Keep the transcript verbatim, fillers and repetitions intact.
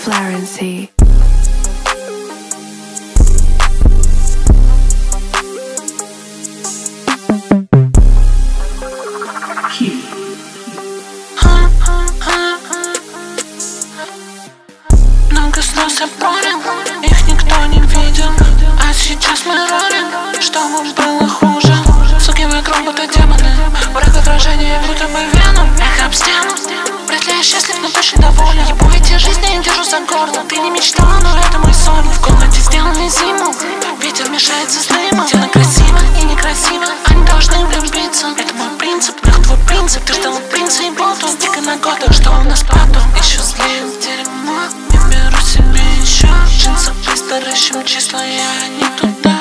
Florency. Много сносят порем, их никто не видел. А сейчас мы ролим, чтобы было хуже. Суки вокруг будто демоны, враг отражения, будто бы веном. Эх, об стену, вряд ли я счастлив, но точно доволен. Ебу эти жизни, я держу за горло. Ты не мечтала, но это мой сон. В комнате сделанный зиму, ветер мешается с дымом. Дело красиво и некрасиво, они должны влюбиться. Это мой принцип, эх, твой принцип. Ты ждал принца и болту, дико на года, что у нас потом. Еще злее дерьмо, не беру себе еще. Джинсовый старый числа, я не туда.